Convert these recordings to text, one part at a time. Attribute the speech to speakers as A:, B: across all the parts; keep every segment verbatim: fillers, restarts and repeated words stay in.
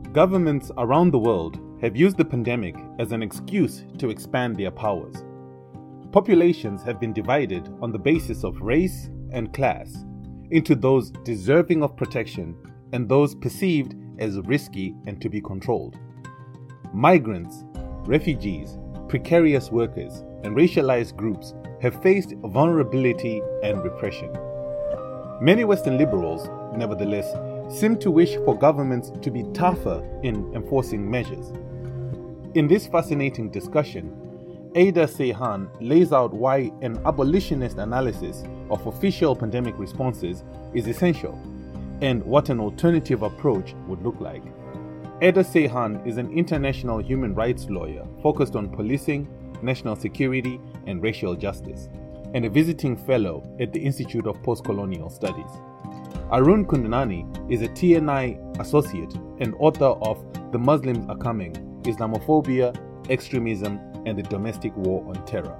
A: Governments around the world have used the pandemic as an excuse to expand their powers. Populations have been divided on the basis of race and class into those deserving of protection and those perceived as risky and to be controlled. Migrants, refugees, precarious workers, and racialized groups have faced vulnerability and repression. Many Western liberals, nevertheless, seem to wish for governments to be tougher in enforcing measures. In this fascinating discussion, Ada Seyhan lays out why an abolitionist analysis of official pandemic responses is essential and what an alternative approach would look like. Ada Seyhan is an international human rights lawyer focused on policing, national security, and racial justice, and a visiting fellow at the Institute of Postcolonial Studies. Arun Kundnani is a T N I associate and author of The Muslims Are Coming: Islamophobia, Extremism, and the Domestic War on Terror.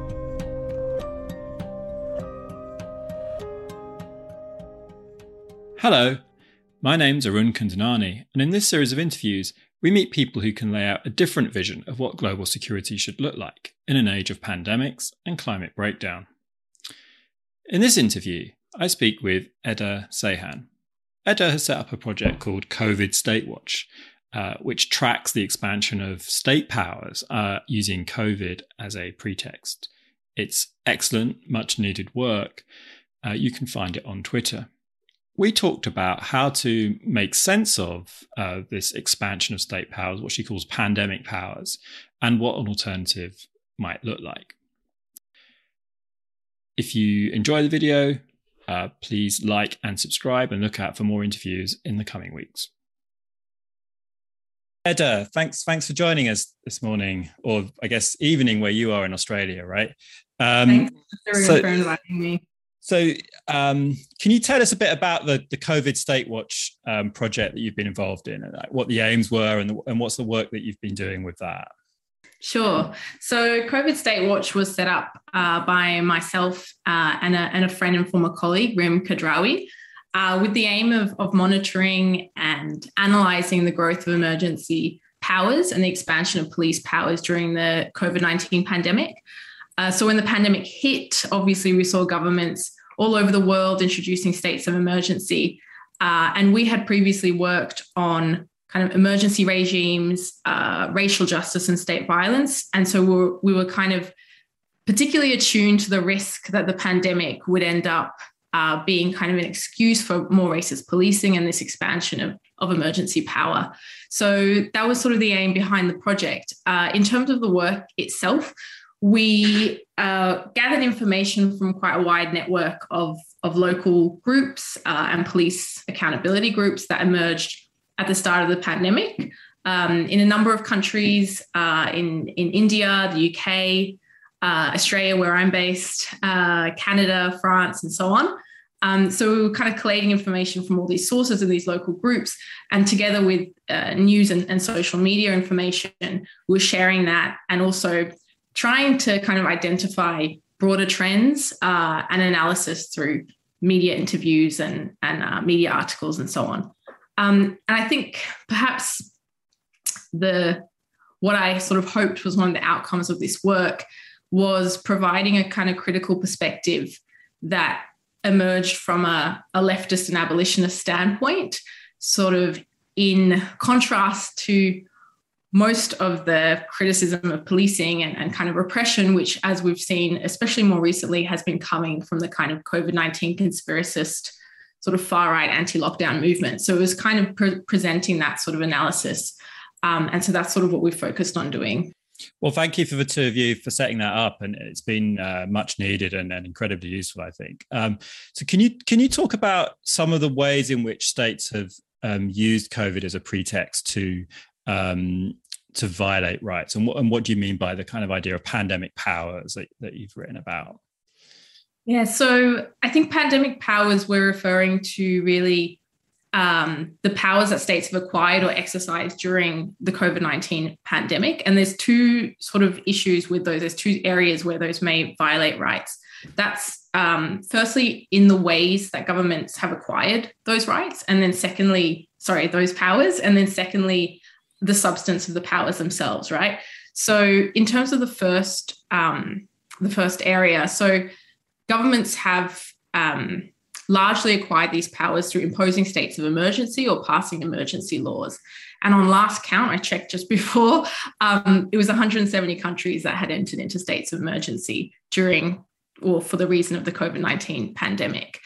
B: Hello, my name's Arun Kundnani, and in this series of interviews, we meet people who can lay out a different vision of what global security should look like in an age of pandemics and climate breakdown. In this interview, I speak with Ada Seyhan. Ada has set up a project called COVID State Watch, uh, which tracks the expansion of state powers uh, using COVID as a pretext. It's excellent, much needed work. Uh, you can find it on Twitter. We talked about how to make sense of uh, this expansion of state powers, what she calls pandemic powers, and what an alternative might look like. If you enjoy the video, uh, please like and subscribe and look out for more interviews in the coming weeks. Ada, thanks, thanks for joining us this morning, or I guess evening where you are in Australia, right?
C: Um, Thanks so, for inviting me.
B: So um, can you tell us a bit about the, the COVID State Watch um, project that you've been involved in, and what the aims were, and, the, and what's the work that you've been doing with that?
C: Sure. So COVID State Watch was set up uh, by myself uh, and, a, and a friend and former colleague, Rim Kadrawi, uh, with the aim of, of monitoring and analysing the growth of emergency powers and the expansion of police powers during the COVID nineteen pandemic. Uh, so when the pandemic hit, obviously we saw governments all over the world introducing states of emergency. Uh, and we had previously worked on kind of emergency regimes, uh, racial justice and state violence. And so we were, we were kind of particularly attuned to the risk that the pandemic would end up uh, being kind of an excuse for more racist policing and this expansion of, of emergency power. So that was sort of the aim behind the project. Uh, in terms of the work itself, we uh, gathered information from quite a wide network of, of local groups uh, and police accountability groups that emerged at the start of the pandemic um, in a number of countries, uh, in, in India, the U K, uh, Australia, where I'm based, uh, Canada, France, and so on. Um, so we were kind of collating information from all these sources and these local groups, and together with uh, news and, and social media information, we were sharing that and also trying to kind of identify broader trends uh, and analysis through media interviews and, and uh, media articles and so on. Um, and I think perhaps the what I sort of hoped was one of the outcomes of this work was providing a kind of critical perspective that emerged from a, a leftist and abolitionist standpoint, sort of in contrast to most of the criticism of policing and, and kind of repression, which, as we've seen, especially more recently, has been coming from the kind of COVID nineteen conspiracist sort of far-right anti-lockdown movement. So it was kind of pre- presenting that sort of analysis. Um, and so that's sort of what we've focused on doing.
B: Well, thank you for the two of you for setting that up. And it's been uh, much needed and, and incredibly useful, I think. Um, so can you can you talk about some of the ways in which states have um, used COVID as a pretext to um, to violate rights? And what, and what do you mean by the kind of idea of pandemic powers that, that you've written about?
C: Yeah, so I think pandemic powers we're referring to really um, the powers that states have acquired or exercised during the COVID nineteen pandemic. And there's two sort of issues with those. There's two areas where those may violate rights. that's um, firstly in the ways that governments have acquired those rights, and then secondly, sorry, those powers, and then secondly, the substance of the powers themselves, right? So in terms of the first, um, the first area, so governments have um, largely acquired these powers through imposing states of emergency or passing emergency laws. And on last count, I checked just before, um, it was one hundred seventy countries that had entered into states of emergency during or for the reason of the COVID nineteen pandemic.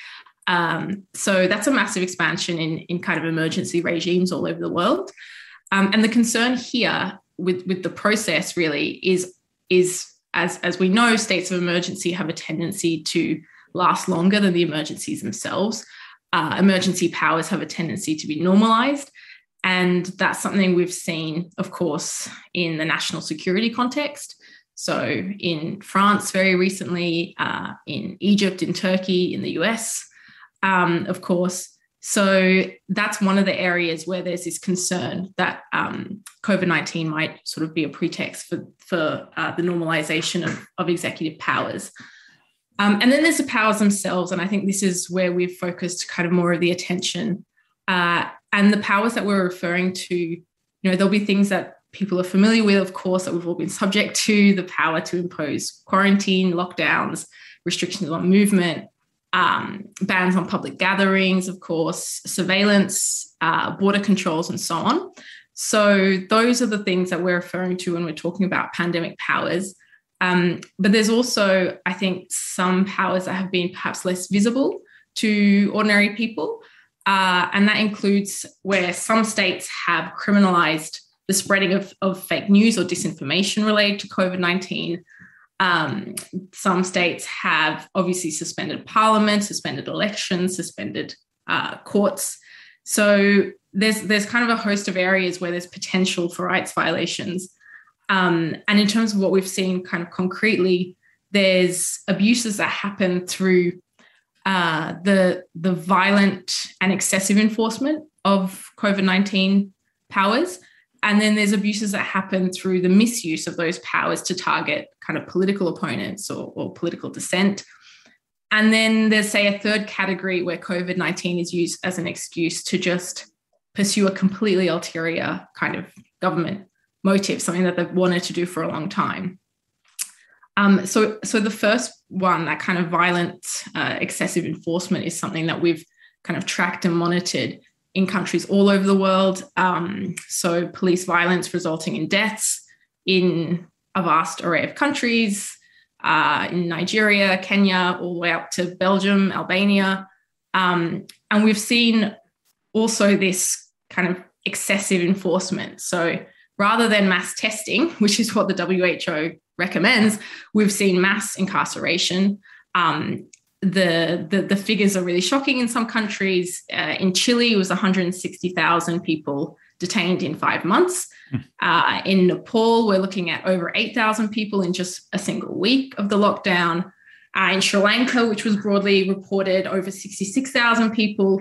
C: Um, so that's a massive expansion in, in kind of emergency regimes all over the world. Um, and the concern here with, with the process really is, is as, as we know, states of emergency have a tendency to last longer than the emergencies themselves. Uh, emergency powers have a tendency to be normalized. And that's something we've seen, of course, in the national security context. So in France very recently, uh, in Egypt, in Turkey, in the U S, um, of course. So that's one of the areas where there's this concern that um, COVID nineteen might sort of be a pretext for, for uh, the normalization of, of executive powers. Um, and then there's the powers themselves. And I think this is where we've focused kind of more of the attention. Uh, and the powers that we're referring to, you know, there'll be things that people are familiar with, of course, that we've all been subject to, the power to impose quarantine, lockdowns, restrictions on movement, um, bans on public gatherings, of course, surveillance, uh, border controls, and so on. So those are the things that we're referring to when we're talking about pandemic powers. Um, but there's also, I think, some powers that have been perhaps less visible to ordinary people. Uh, and that includes where some states have criminalized the spreading of, of fake news or disinformation related to COVID nineteen. Um, some states have obviously suspended parliament, suspended elections, suspended uh, courts. So there's, there's kind of a host of areas where there's potential for rights violations. Um, and in terms of what we've seen kind of concretely, there's abuses that happen through uh, the, the violent and excessive enforcement of COVID nineteen powers. And then there's abuses that happen through the misuse of those powers to target kind of political opponents or, or political dissent. And then there's, say, a third category where COVID nineteen is used as an excuse to just pursue a completely ulterior kind of government motive, something that they've wanted to do for a long time. Um, so, so the first one, that kind of violent, uh, excessive enforcement, is something that we've kind of tracked and monitored in countries all over the world. Um, so police violence resulting in deaths in a vast array of countries, uh, in Nigeria, Kenya, all the way up to Belgium, Albania. Um, and we've seen also this kind of excessive enforcement. So rather than mass testing, which is what the W H O recommends, we've seen mass incarceration. Um, the, the, the figures are really shocking in some countries. Uh, in Chile, it was one hundred sixty thousand people detained in five months. Uh, in Nepal, we're looking at over eight thousand people in just a single week of the lockdown. Uh, in Sri Lanka, which was broadly reported, over sixty-six thousand people.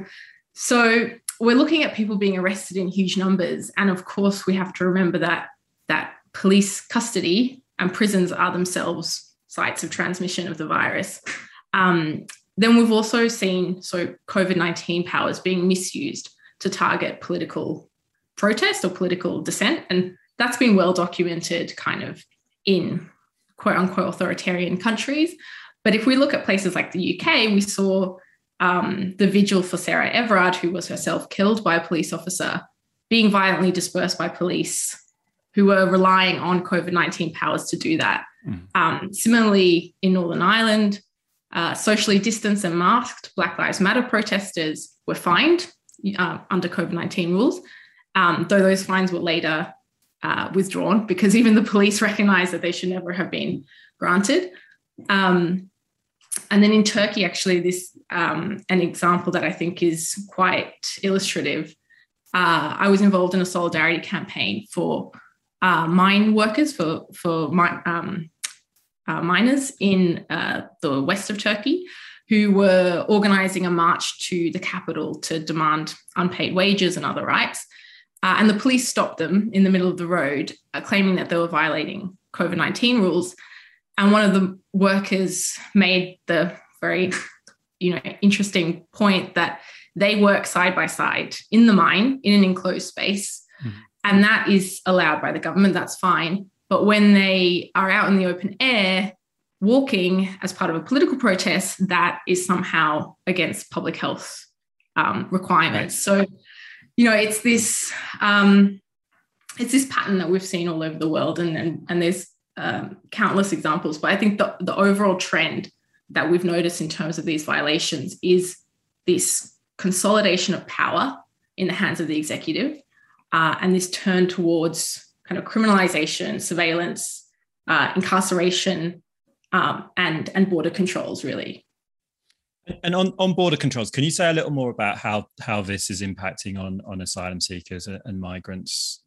C: So we're looking at people being arrested in huge numbers. And of course, we have to remember that, that police custody and prisons are themselves sites of transmission of the virus. Um, then we've also seen so COVID nineteen powers being misused to target political protest or political dissent. And that's been well documented kind of in quote unquote authoritarian countries. But if we look at places like the U K, we saw um, the vigil for Sarah Everard, who was herself killed by a police officer, being violently dispersed by police who were relying on COVID nineteen powers to do that. Mm. Um, similarly, in Northern Ireland, uh, socially distanced and masked Black Lives Matter protesters were fined uh, under COVID nineteen rules, um, though those fines were later uh, withdrawn because even the police recognised that they should never have been granted. Um, and then in Turkey, actually, this um, an example that I think is quite illustrative. Uh, I was involved in a solidarity campaign for uh, mine workers, for for mi- um, uh, miners in uh, the west of Turkey, who were organising a march to the capital to demand unpaid wages and other rights. Uh, and the police stopped them in the middle of the road, uh, claiming that they were violating COVID nineteen rules. And one of the workers made the very, you know, interesting point that they work side by side in the mine in an enclosed space. Mm-hmm. And that is allowed by the government. That's fine. But when they are out in the open air, walking as part of a political protest, that is somehow against public health um, requirements. Right. So, you know, it's this um, it's this pattern that we've seen all over the world, and and, and there's um, countless examples. But I think the, the overall trend that we've noticed in terms of these violations is this consolidation of power in the hands of the executive, uh, and this turn towards kind of criminalization, surveillance, uh, incarceration, um, and and border controls, really.
B: And on, on border controls, can you say a little more about how how this is impacting on on asylum seekers and migrants?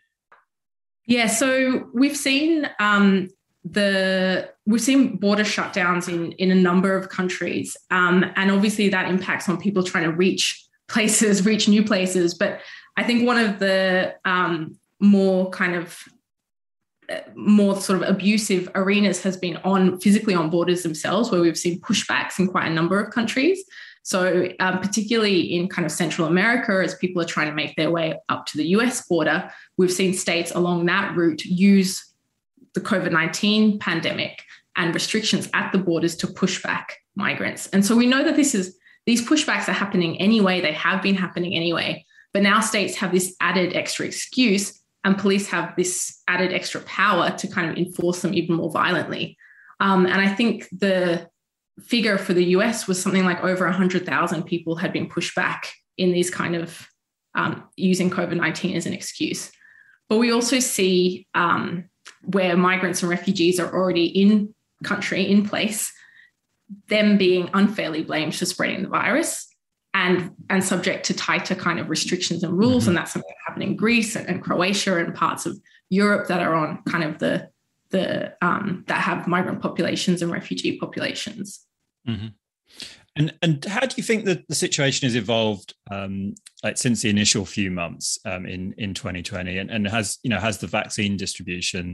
C: Yeah, so we've seen um, the we've seen border shutdowns in in a number of countries, um, and obviously that impacts on people trying to reach places, reach new places. But I think one of the um, more kind of more sort of abusive arenas has been on physically on borders themselves, where we've seen pushbacks in quite a number of countries. So um, particularly in kind of Central America, as people are trying to make their way up to the U S border, we've seen states along that route use the COVID nineteen pandemic and restrictions at the borders to push back migrants. And so we know that this is these pushbacks are happening anyway. They have been happening anyway. But now states have this added extra excuse, and police have this added extra power to kind of enforce them even more violently. Um, and I think the figure for the U S was something like over one hundred thousand people had been pushed back in these kind of um, using COVID nineteen as an excuse. But we also see um, where migrants and refugees are already in country, in place, them being unfairly blamed for spreading the virus and, and subject to tighter kind of restrictions and rules. Mm-hmm. And that's something that happened in Greece and, and Croatia and parts of Europe that are on kind of the, the um, that have migrant populations and refugee populations.
B: Mm-hmm. And and how do you think that the situation has evolved um, like since the initial few months um, in in twenty twenty, and, and has you know has the vaccine distribution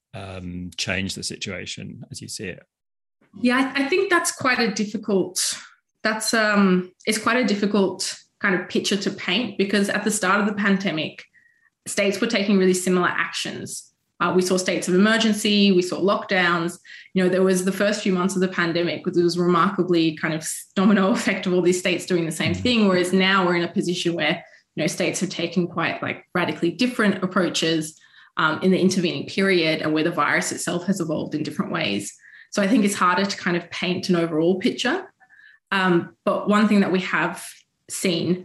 B: um, changed the situation as you see it?
C: Yeah, I, I think that's quite a difficult. That's um, it's quite a difficult kind of picture to paint, because at the start of the pandemic, states were taking really similar actions. Uh, we saw states of emergency, we saw lockdowns. You know, there was the first few months of the pandemic, it was remarkably kind of domino effect of all these states doing the same thing. Whereas now we're in a position where, you know, states have taken quite like radically different approaches um, in the intervening period, and where the virus itself has evolved in different ways. So I think it's harder to kind of paint an overall picture. Um, but one thing that we have seen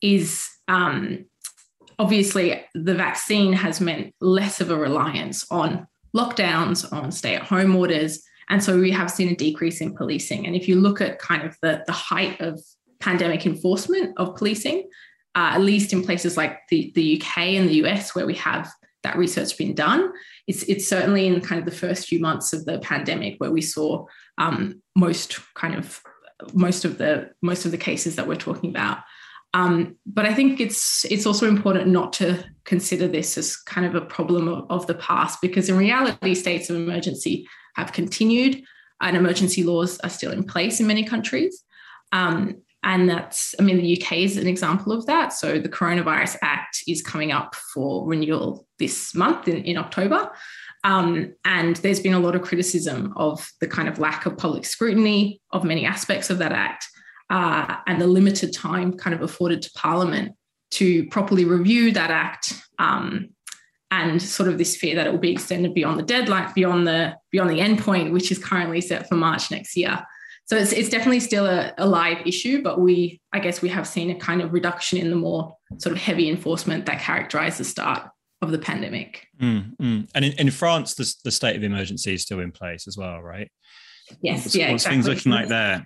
C: is um, obviously the vaccine has meant less of a reliance on lockdowns, on stay-at-home orders. And so we have seen a decrease in policing. And if you look at kind of the, the height of pandemic enforcement of policing, uh, at least in places like the, the U K and the U S, where we have that research been done, it's, it's certainly in kind of the first few months of the pandemic where we saw um, most kind of most of the most of the cases that we're talking about. Um, but I think it's it's also important not to consider this as kind of a problem of, of the past, because in reality, states of emergency have continued and emergency laws are still in place in many countries. Um, and that's, I mean, the U K is an example of that. So the Coronavirus Act is coming up for renewal this month in, in October. Um, and there's been a lot of criticism of the kind of lack of public scrutiny of many aspects of that act. Uh, and the limited time kind of afforded to Parliament to properly review that act, um, and sort of this fear that it will be extended beyond the deadline, beyond the beyond the endpoint, which is currently set for March next year. So it's it's definitely still a, a live issue, but we, I guess, we have seen a kind of reduction in the more sort of heavy enforcement that characterised the start of the pandemic.
B: Mm, mm. And in, in France, the, the state of emergency is still in place as well, right?
C: Yes,
B: what's,
C: yeah,
B: what's
C: exactly.
B: things looking like there?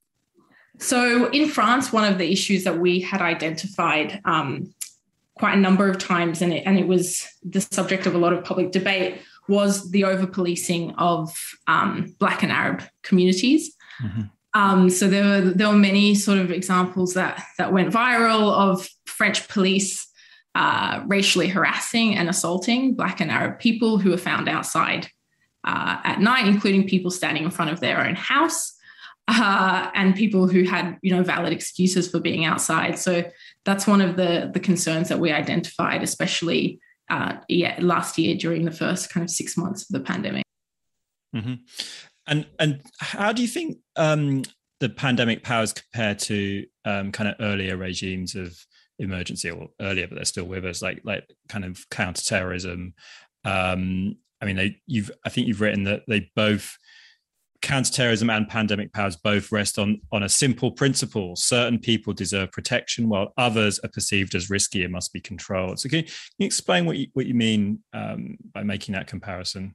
C: So in France, one of the issues that we had identified um, quite a number of times, and it, and it was the subject of a lot of public debate, was the over-policing of um, Black and Arab communities. Mm-hmm. Um, so there were there were many sort of examples that that went viral of French police uh, racially harassing and assaulting Black and Arab people who were found outside uh, at night, including people standing in front of their own house uh, and people who had, you know, valid excuses for being outside. So that's one of the, the concerns that we identified, especially uh, yeah, last year during the first kind of six months of the pandemic.
B: Mm-hmm. And and how do you think um, the pandemic powers compare to um, kind of earlier regimes of emergency, or earlier, but they're still with us, like like kind of counterterrorism? Um, I mean, they you've I think you've written that they both, counterterrorism and pandemic powers, both rest on on a simple principle: certain people deserve protection, while others are perceived as risky and must be controlled. So can you, can you explain what you what you mean um, by making that comparison?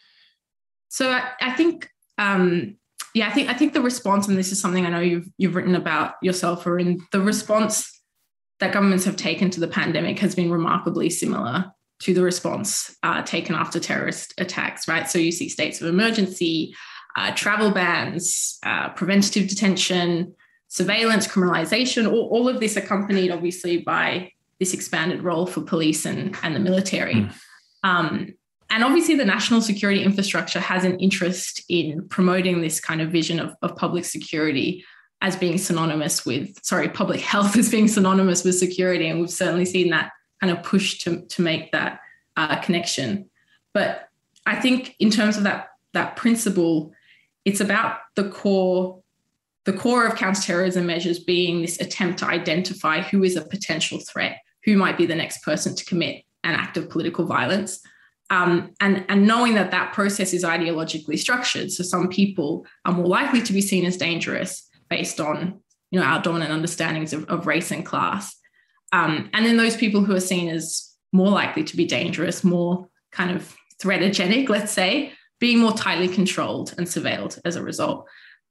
C: So I, I think, um, yeah, I think I think the response, and this is something I know you've you've written about yourself, or in the response that governments have taken to the pandemic has been remarkably similar to the response uh, taken after terrorist attacks, right? So you see states of emergency, uh, travel bans, uh, preventative detention, surveillance, criminalization, all, all of this accompanied obviously by this expanded role for police and, and the military. Mm. Um, and obviously the national security infrastructure has an interest in promoting this kind of vision of, of public security as being synonymous with, sorry, public health as being synonymous with security. And we've certainly seen that kind of push to, to make that uh, connection. But I think in terms of that, that principle, it's about the core, the core of counterterrorism measures being this attempt to identify who is a potential threat, who might be the next person to commit an act of political violence. Um, and, and knowing that that process is ideologically structured. So some people are more likely to be seen as dangerous based on, you know, our dominant understandings of, of race and class. Um, and then those people who are seen as more likely to be dangerous, more kind of threatogenic, let's say, being more tightly controlled and surveilled as a result.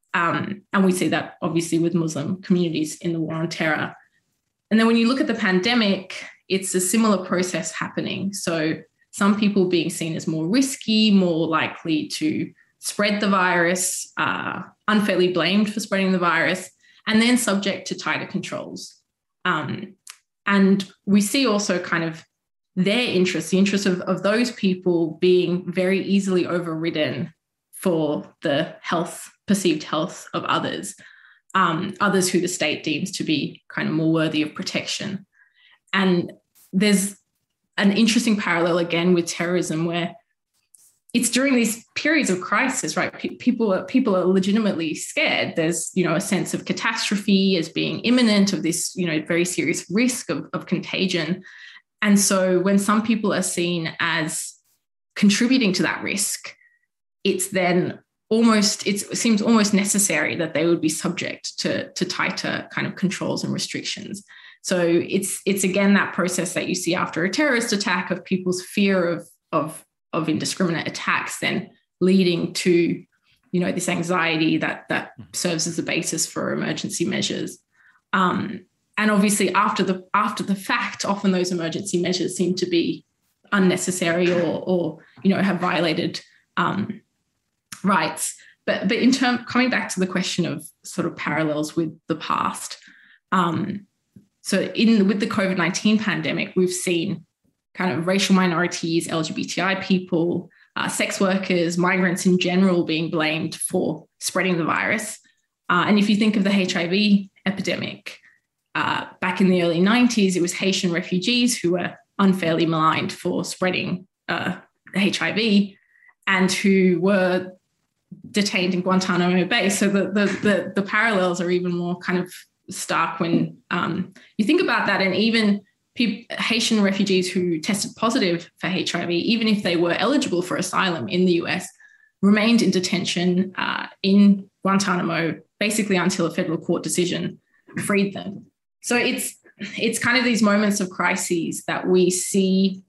C: Um, and we see that obviously with Muslim communities in the war on terror. And then when you look at the pandemic, it's a similar process happening. So some people being seen as more risky, more likely to spread the virus, uh, unfairly blamed for spreading the virus, and then subject to tighter controls. Um, and we see also kind of their interests, the interests of, of those people being very easily overridden for the health, perceived health of others, um, others who the state deems to be kind of more worthy of protection. And there's an interesting parallel again with terrorism, where it's during these periods of crisis, right? P- people are people are legitimately scared. There's, you know, a sense of catastrophe as being imminent, of this, you know, very serious risk of, of contagion. And so when some people are seen as contributing to that risk, it's then almost, it's, it seems almost necessary that they would be subject to, to tighter kind of controls and restrictions. So it's it's again that process that you see after a terrorist attack of people's fear of of of indiscriminate attacks, then leading to, you know, this anxiety that that serves as the basis for emergency measures. Um, and obviously after the after the fact, often those emergency measures seem to be unnecessary or or you know have violated um, rights. But but in term coming back to the question of sort of parallels with the past. Um, So in with the COVID nineteen pandemic, we've seen kind of racial minorities, L G B T I people, uh, sex workers, migrants in general being blamed for spreading the virus. Uh, and if you think of the H I V epidemic, uh, back in the early nineties, it was Haitian refugees who were unfairly maligned for spreading uh, H I V and who were detained in Guantanamo Bay. So the, the, the, the parallels are even more kind of stark when um, you think about that. And even people, Haitian refugees who tested positive for H I V, even if they were eligible for asylum in the U S, remained in detention uh, in Guantanamo basically until a federal court decision freed them. So it's it's kind of these moments of crises that we see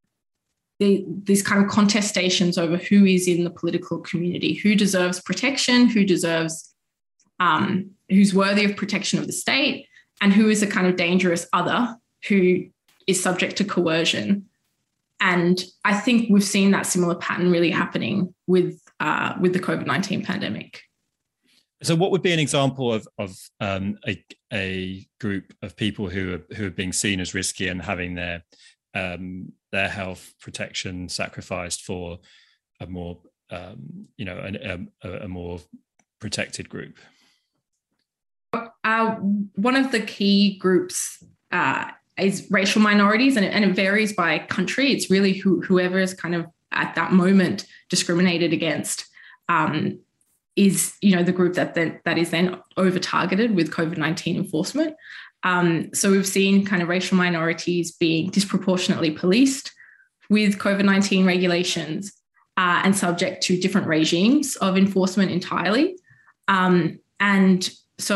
C: the, these kind of contestations over who is in the political community, who deserves protection, who deserves um, who's worthy of protection of the state, and who is a kind of dangerous other who is subject to coercion. And I think we've seen that similar pattern really happening with uh, with the COVID nineteen pandemic.
B: So what would be an example of, of um, a, a group of people who are, who are being seen as risky and having their um, their health protection sacrificed for a more um, you know, a, a, a more protected group?
C: Uh, one of the key groups uh, is racial minorities, and it, and it varies by country. It's really who, whoever is kind of at that moment discriminated against um, is, you know, the group that then, that is then over targeted with COVID nineteen enforcement. Um, so we've seen kind of racial minorities being disproportionately policed with COVID nineteen regulations uh, and subject to different regimes of enforcement entirely. Um, and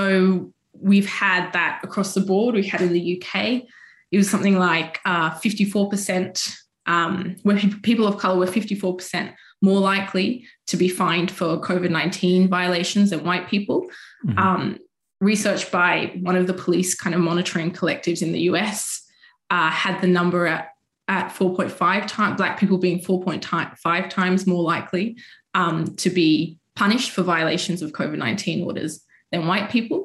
C: so we've had that across the board. We had in the U K, it was something like uh, fifty-four percent, um, where people of colour were fifty-four percent more likely to be fined for COVID nineteen violations than white people. Mm-hmm. Um, research by one of the police kind of monitoring collectives in the U S uh, had the number at, at four point five times, Black people being four point five times more likely um, to be punished for violations of COVID nineteen orders than white people.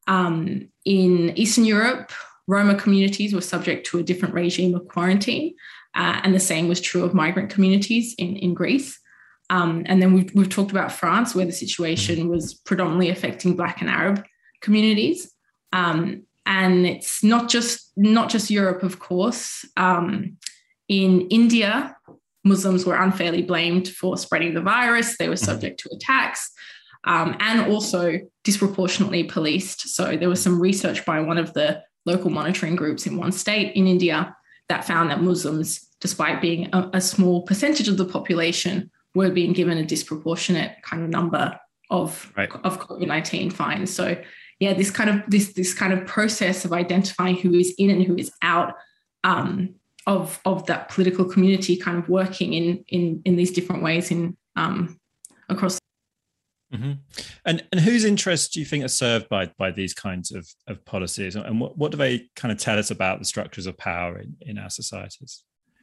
C: Um, in Eastern Europe, Roma communities were subject to a different regime of quarantine, uh, and the same was true of migrant communities in, in Greece. Um, and then we've, we've talked about France, where the situation was predominantly affecting Black and Arab communities. Um, and it's not just not just Europe, of course. Um, in India, Muslims were unfairly blamed for spreading the virus. They were subject to attacks um, and also disproportionately policed. So there was some research by one of the local monitoring groups in one state in India that found that Muslims, despite being a, a small percentage of the population, were being given a disproportionate kind of number of, right. of COVID nineteen fines. So yeah, this kind of this this kind of process of identifying who is in and who is out um, of of that political community, kind of working in in in these different ways in um, across.
B: Mm-hmm. And and whose interests do you think are served by by these kinds of of policies, and what what do they kind of tell us about the structures of power in, in our societies?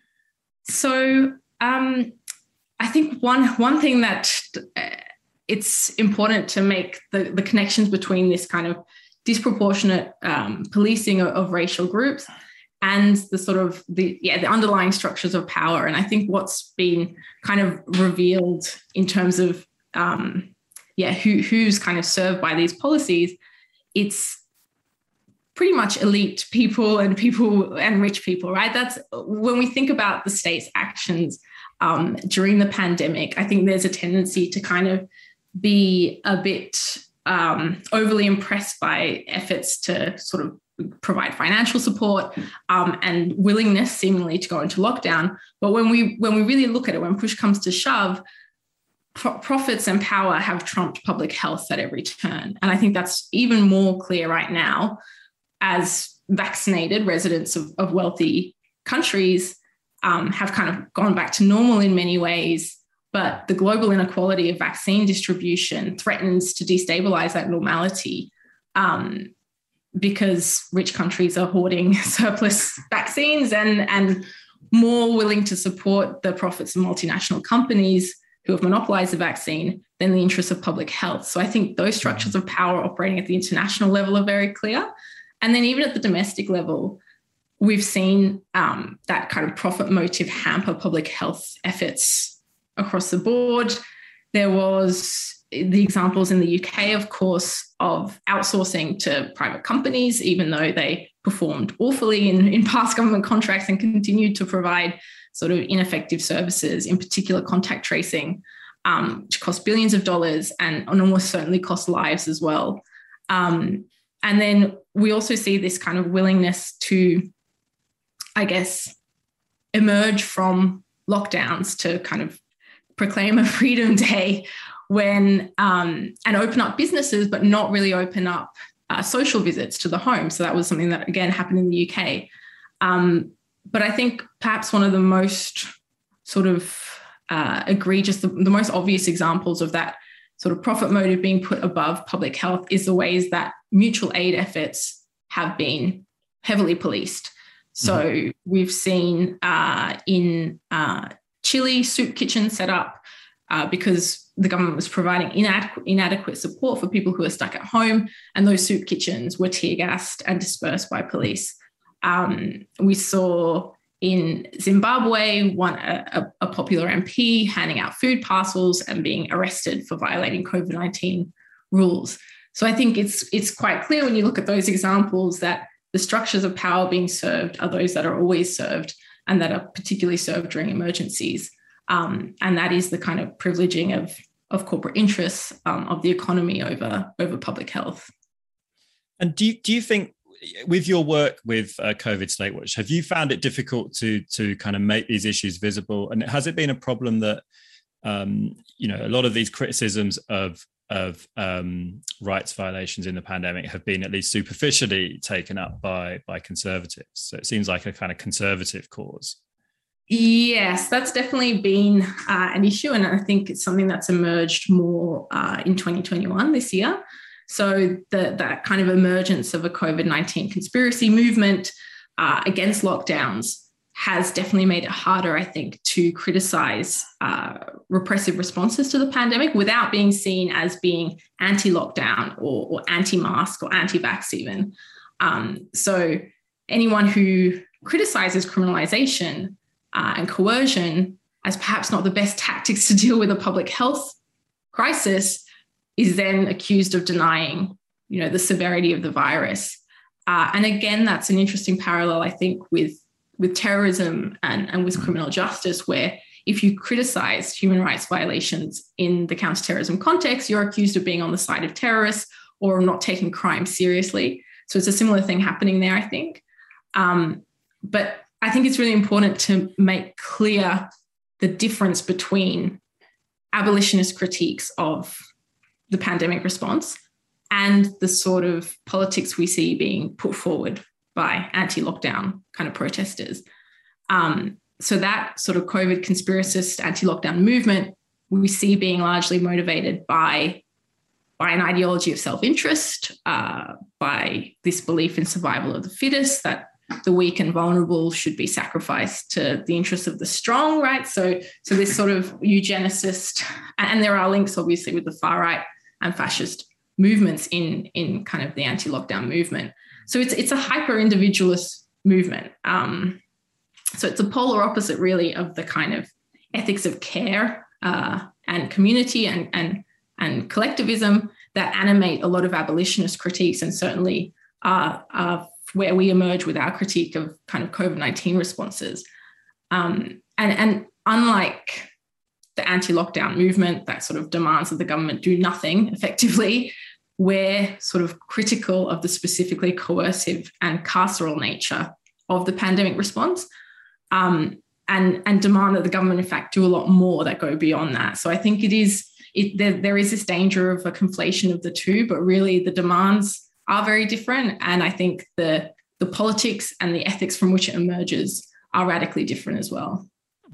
C: So um, I think one one thing that uh, it's important to make the, the connections between this kind of disproportionate um, policing of, of racial groups and the sort of the yeah the underlying structures of power. And I think what's been kind of revealed in terms of um, yeah who who's kind of served by these policies, it's pretty much elite people and people and rich people, right? That's when we think about the state's actions um, during the pandemic. I think there's a tendency to kind of be a bit um, overly impressed by efforts to sort of provide financial support um, and willingness seemingly to go into lockdown. But when we when we really look at it, when push comes to shove, pro- profits and power have trumped public health at every turn. And I think that's even more clear right now as vaccinated residents of, of wealthy countries um, have kind of gone back to normal in many ways. But the global inequality of vaccine distribution threatens to destabilize that normality um, because rich countries are hoarding surplus vaccines and, and more willing to support the profits of multinational companies who have monopolized the vaccine than the interests of public health. So I think those structures of power operating at the international level are very clear. And then even at the domestic level, we've seen um, that kind of profit motive hamper public health efforts across the board. There was the examples in the U K, of course, of outsourcing to private companies, even though they performed awfully in, in past government contracts and continued to provide sort of ineffective services, in particular contact tracing, um, which cost billions of dollars and, and almost certainly cost lives as well. Um, and then we also see this kind of willingness to, I guess, emerge from lockdowns to kind of proclaim a freedom day when um, and open up businesses, but not really open up uh, social visits to the home. So that was something that, again, happened in the U K. Um, but I think perhaps one of the most sort of uh, egregious, the, the most obvious examples of that sort of profit motive being put above public health is the ways that mutual aid efforts have been heavily policed. So mm-hmm. we've seen uh, in uh, Chile, soup kitchens set up uh, because the government was providing inadequate, inadequate support for people who are stuck at home, and those soup kitchens were tear gassed and dispersed by police. Um, we saw in Zimbabwe, one a, a popular M P handing out food parcels and being arrested for violating COVID nineteen rules. So I think it's it's quite clear when you look at those examples that the structures of power being served are those that are always served and that are particularly served during emergencies. Um, and that is the kind of privileging of, of corporate interests um, of the economy over, over public health.
B: And do you, do you think, with your work with uh, COVID Slate Watch, have you found it difficult to to kind of make these issues visible? And has it been a problem that, um, you know, a lot of these criticisms of of um, rights violations in the pandemic have been at least superficially taken up by by conservatives? So it seems like a kind of conservative cause.
C: Yes, that's definitely been uh, an issue. And I think it's something that's emerged more uh, in twenty twenty-one, this year. So the, that kind of emergence of a COVID nineteen conspiracy movement uh, against lockdowns has definitely made it harder, I think, to criticise uh, repressive responses to the pandemic without being seen as being anti-lockdown or, or anti-mask or anti-vax even. Um, so anyone who criticises criminalisation uh, and coercion as perhaps not the best tactics to deal with a public health crisis is then accused of denying, you know, the severity of the virus. Uh, and again, that's an interesting parallel, I think, with, with terrorism and, and with criminal justice, where if you criticize human rights violations in the counterterrorism context, you're accused of being on the side of terrorists or not taking crime seriously. So it's a similar thing happening there, I think. Um, but I think it's really important to make clear the difference between abolitionist critiques of the pandemic response and the sort of politics we see being put forward by anti-lockdown kind of protesters. Um, so that sort of COVID conspiracist anti-lockdown movement we see being largely motivated by, by an ideology of self-interest, uh, by this belief in survival of the fittest, that the weak and vulnerable should be sacrificed to the interests of the strong, right? So, so this sort of eugenicist, and there are links obviously with the far right and fascist movements in, in kind of the anti-lockdown movement. So it's it's a hyper-individualist movement. Um, so it's a polar opposite really of the kind of ethics of care uh, and community and, and, and collectivism that animate a lot of abolitionist critiques and certainly are, are where we emerge with our critique of kind of COVID nineteen responses. Um, and, and unlike the anti-lockdown movement that sort of demands that the government do nothing effectively, we're sort of critical of the specifically coercive and carceral nature of the pandemic response, um, and, and demand that the government, in fact, do a lot more that go beyond that. So I think it is, it, there, there is this danger of a conflation of the two, but really the demands are very different. And I think the, the politics and the ethics from which it emerges are radically different as well.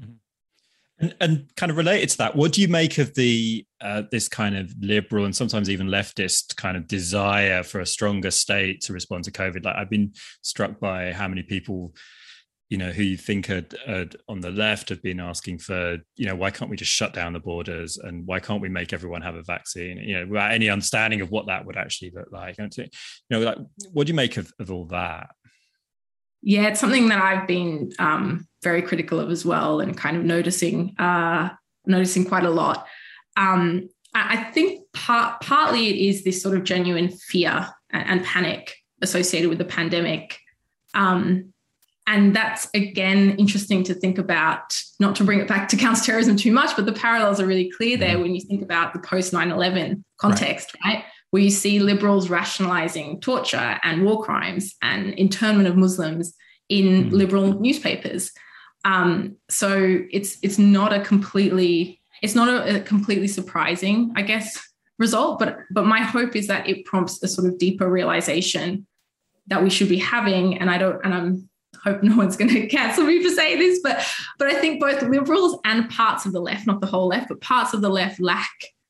B: And, and kind of related to that, what do you make of the uh, this kind of liberal and sometimes even leftist kind of desire for a stronger state to respond to COVID? Like, I've been struck by how many people, you know, who you think are, are on the left have been asking for, you know, why can't we just shut down the borders and why can't we make everyone have a vaccine? You know, without any understanding of what that would actually look like. You know, like, what do you make of, of all that?
C: Yeah, it's something that I've been um, very critical of as well, and kind of noticing uh, noticing quite a lot. Um, I think part, partly it is this sort of genuine fear and, and panic associated with the pandemic. Um, and that's, again, interesting to think about, not to bring it back to counterterrorism too much, but the parallels are really clear there when you think about the post nine eleven context, right? right? Where you see liberals rationalising torture and war crimes and internment of Muslims in mm. liberal newspapers. Um, so it's it's not a completely it's not a, a completely surprising, I guess, result. But but my hope is that it prompts a sort of deeper realisation that we should be having. And I don't and I'm hope no one's going to cancel me for saying this, but but I think both liberals and parts of the left, not the whole left, but parts of the left lack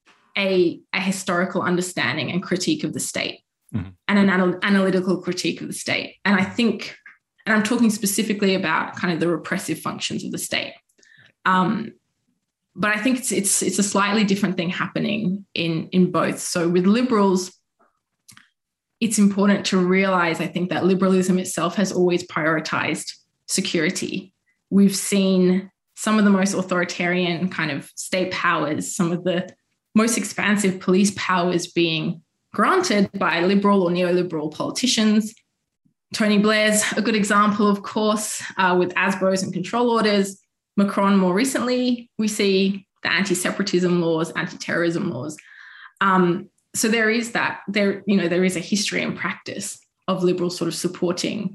C: A, a historical understanding and critique of the state mm-hmm. and an anal- analytical critique of the state. And I think, and I'm talking specifically about kind of the repressive functions of the state. Um, but I think it's it's it's a slightly different thing happening in, in both. So with liberals, it's important to realise, I think, that liberalism itself has always prioritised security we've seen some of the most authoritarian kind of state powers, some of the most expansive police powers being granted by liberal or neoliberal politicians. Tony Blair's a good example, of course, uh, with A S B Os and control orders. Macron, more recently, we see the anti-separatism laws, anti-terrorism laws. Um, so there is that, there, you know, there is a history and practice of liberals sort of supporting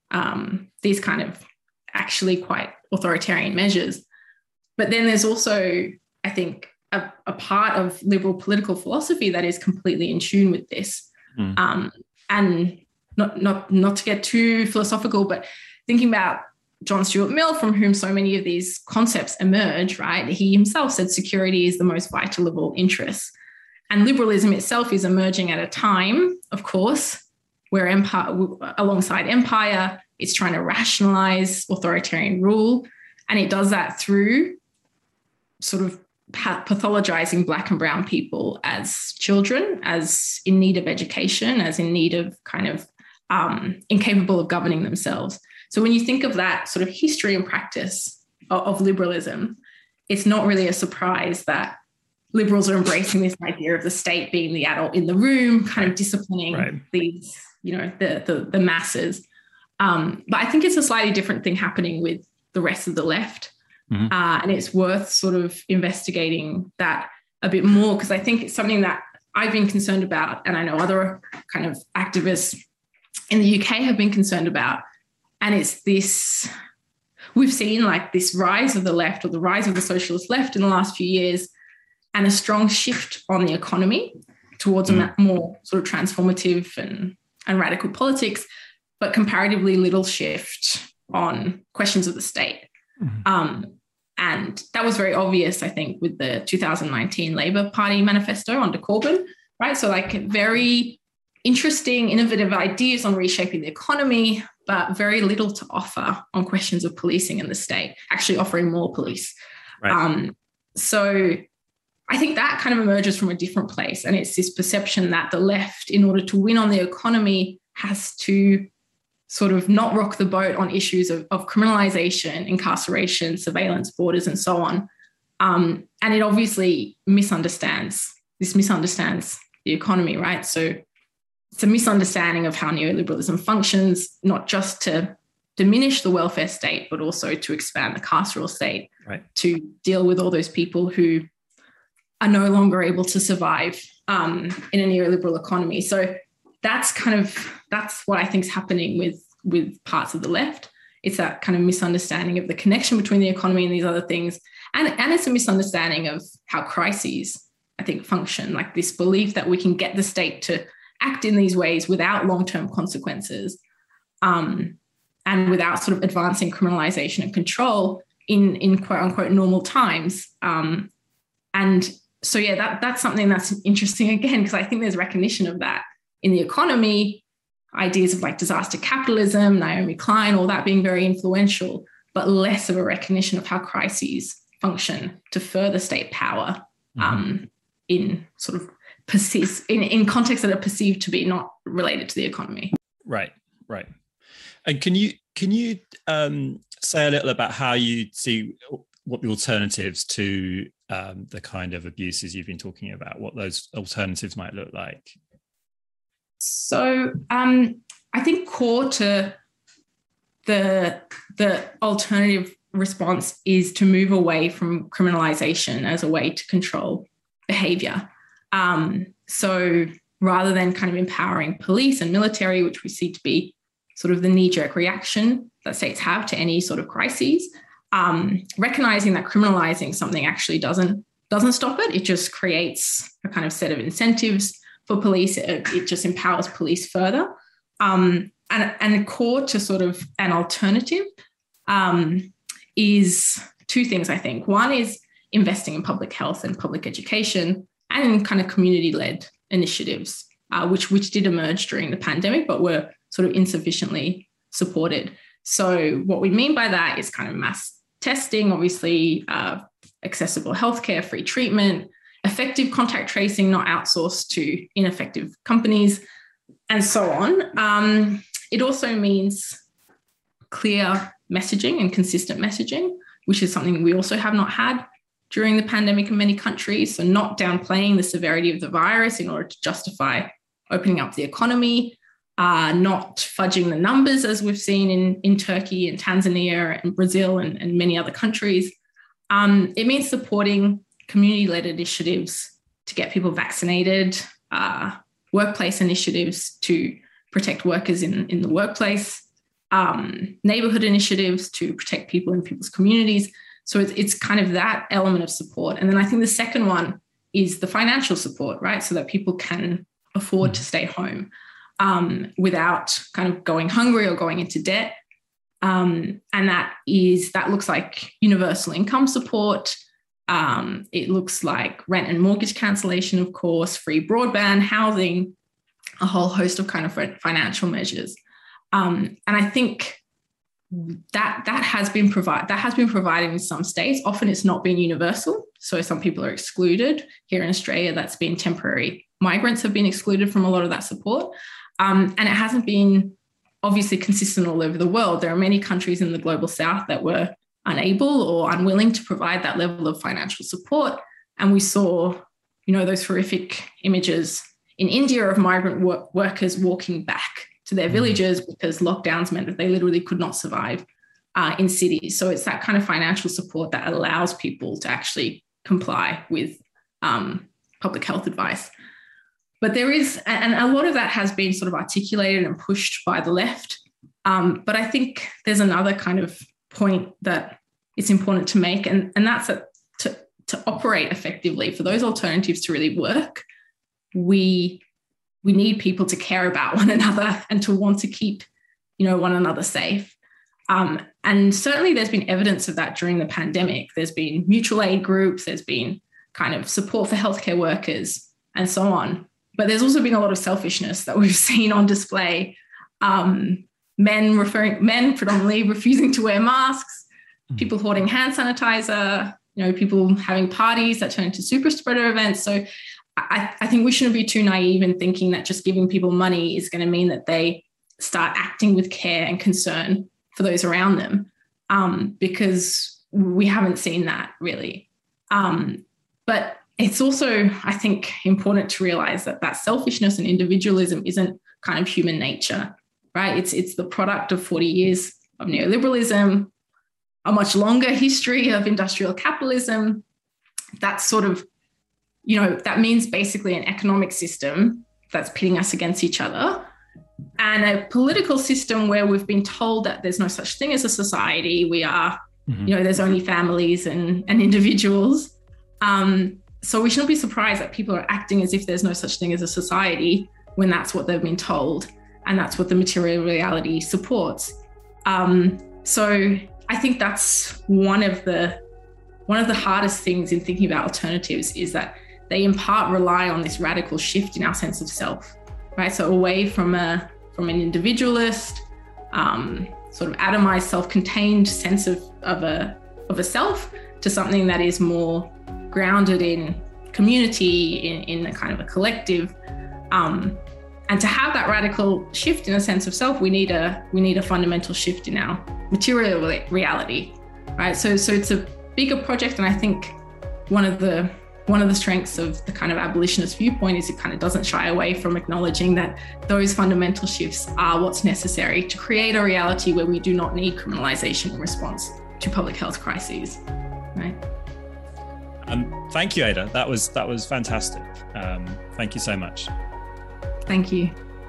C: um, these kind of actually quite authoritarian measures. But then there's also, I think, a, a part of liberal political philosophy that is completely in tune with this. Mm. Um, and not, not, not to get too philosophical, but thinking about John Stuart Mill, from whom so many of these concepts emerge, right? He himself said security is the most vital of all interests. And liberalism itself is emerging at a time, of course, where empire, alongside empire, it's trying to rationalize authoritarian rule. And it does that through sort of pathologizing Black and brown people as children, as in need of education, as in need of kind of um, incapable of governing themselves. So when you think of that sort of history and practice of, of liberalism, it's not really a surprise that liberals are embracing this idea of the state being the adult in the room, kind of disciplining right. these, you know, the the, the masses. Um, but I think it's a slightly different thing happening with the rest of the left. Mm-hmm. Uh, and it's worth sort of investigating that a bit more, because I think it's something that I've been concerned about, and I know other kind of activists in the U K have been concerned about. And it's this, we've seen like this rise of the left, or the rise of the socialist left in the last few years, and a strong shift on the economy towards mm. a more sort of transformative and, and radical politics, but comparatively little shift on questions of the state. Mm. Um, and that was very obvious, I think, with the two thousand nineteen Labour Party manifesto under Corbyn, right? So like very interesting, innovative ideas on reshaping the economy, but very little to offer on questions of policing in the state, actually offering more police. Right. Um, so I think that kind of emerges from a different place. And it's this perception that the left, in order to win on the economy, has to sort of not rock the boat on issues of, of criminalisation, incarceration, surveillance, borders, and so on. Um, and it obviously misunderstands, this misunderstands the economy, right? So it's a misunderstanding of how neoliberalism functions, not just to diminish the welfare state, but also to expand the carceral state, right, to deal with all those people who are no longer able to survive um, in a neoliberal economy. So that's kind of, that's what I think is happening with, with parts of the left. It's that kind of misunderstanding of the connection between the economy and these other things. And, and it's a misunderstanding of how crises, I think, function, like this belief that we can get the state to act in these ways without long-term consequences, um, and without sort of advancing criminalisation and control in, in quote-unquote normal times. Um, and so, yeah, that that's something that's interesting, again, because I think there's recognition of that in the economy, ideas of like disaster capitalism, Naomi Klein, all that being very influential, but less of a recognition of how crises function to further state power um, mm-hmm. in sort of persist in, in contexts that are perceived to be not related to the economy.
B: Right, right. And can you can you um, say a little about how you see what the alternatives to um, the kind of abuses you've been talking about, what those alternatives might look like?
C: So um, I think core to the the alternative response is to move away from criminalisation as a way to control behaviour. Um, so rather than kind of empowering police and military, which we see to be sort of the knee-jerk reaction that states have to any sort of crises, um, recognising that criminalising something actually doesn't doesn't stop it. It just creates a kind of set of incentives for police. It, it just empowers police further. Um, and, and core to sort of an alternative um, is two things, I think. One is investing in public health and public education and kind of community-led initiatives, uh, which, which did emerge during the pandemic, but were sort of insufficiently supported. So what we mean by that is kind of mass testing, obviously uh, accessible healthcare, free treatment, effective contact tracing, not outsourced to ineffective companies, and so on. Um, it also means clear messaging and consistent messaging, which is something we also have not had during the pandemic in many countries. So not downplaying the severity of the virus in order to justify opening up the economy, uh, not fudging the numbers as we've seen in, in Turkey and Tanzania and Brazil and, and many other countries. Um, it means supporting community-led initiatives to get people vaccinated, uh, workplace initiatives to protect workers in, in the workplace, um, neighborhood initiatives to protect people in people's communities. So it's, it's kind of that element of support. And then I think the second one is the financial support, right? So that people can afford mm-hmm. to stay home um, without kind of going hungry or going into debt. Um, and that is, that looks like universal income support. Um, it looks like rent and mortgage cancellation, of course, free broadband, housing, a whole host of kind of financial measures. Um, and I think that that has been provide that has been provided in some states. Often it's not been universal. So some people are excluded. Here in Australia, that's been temporary. Migrants have been excluded from a lot of that support. Um, and it hasn't been obviously consistent all over the world. There are many countries in the global south that were unable or unwilling to provide that level of financial support. And we saw, you know, those horrific images in India of migrant work- workers walking back to their villages because lockdowns meant that they literally could not survive uh, in cities. So it's that kind of financial support that allows people to actually comply with um, public health advice. But there is, and a lot of that has been sort of articulated and pushed by the left. Um, but I think there's another kind of point that it's important to make, and, and that's that to, to operate effectively, for those alternatives to really work, we we need people to care about one another and to want to keep, you know, one another safe. Um, and certainly there's been evidence of that during the pandemic. There's been mutual aid groups, there's been kind of support for healthcare workers and so on. But there's also been a lot of selfishness that we've seen on display. Um, men referring, men predominantly refusing to wear masks, people hoarding hand sanitizer, you know, people having parties that turn into super spreader events. So I, I think we shouldn't be too naive in thinking that just giving people money is going to mean that they start acting with care and concern for those around them, um, because we haven't seen that really. Um, but it's also, I think, important to realize that that selfishness and individualism isn't kind of human nature, right? It's, it's the product of forty years of neoliberalism, a much longer history of industrial capitalism. That's sort of, you know, that means basically an economic system that's pitting us against each other, and a political system where we've been told that there's no such thing as a society. We are, mm-hmm. you know, there's only families and, and individuals. Um, so we shouldn't be surprised that people are acting as if there's no such thing as a society when that's what they've been told, and that's what the material reality supports. Um, so I think that's one of the one of the hardest things in thinking about alternatives, is that they in part rely on this radical shift in our sense of self, right? So away from a from an individualist, um, sort of atomized, self-contained sense of, of a of a self, to something that is more grounded in community, in, in a kind of a collective. Um, and to have that radical shift in a sense of self, we need a we need a fundamental shift in our material reality, right? So so it's a bigger project, and I think one of the One of the strengths of the kind of abolitionist viewpoint is it kind of doesn't shy away from acknowledging that those fundamental shifts are what's necessary to create a reality where we do not need criminalization in response to public health crises, right?
B: Um, thank you, Ada. That was that was fantastic. Um, thank you so much.
C: Thank you.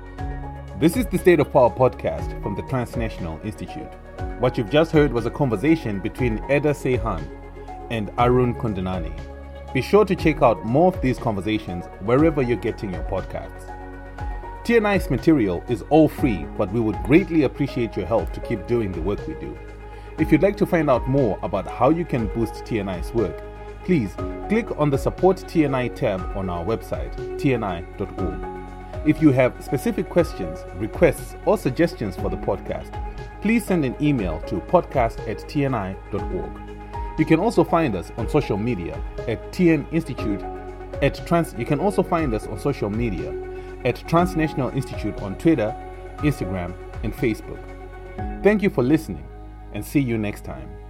A: This is the State of Power podcast from the Transnational Institute. What you've just heard was a conversation between Ada Seyhan and Arun Kundnani. Be sure to check out more of these conversations wherever you're getting your podcasts. T N I's material is all free, but we would greatly appreciate your help to keep doing the work we do. If you'd like to find out more about how you can boost T N I's work, please click on the Support T N I tab on our website, T N I dot org. If you have specific questions, requests, or suggestions for the podcast, please send an email to podcast at T N I dot org. You can also find us on social media at T N Institute. At Trans, you can also find us on social media at Transnational Institute on Twitter, Instagram, and Facebook. Thank you for listening, and see you next time.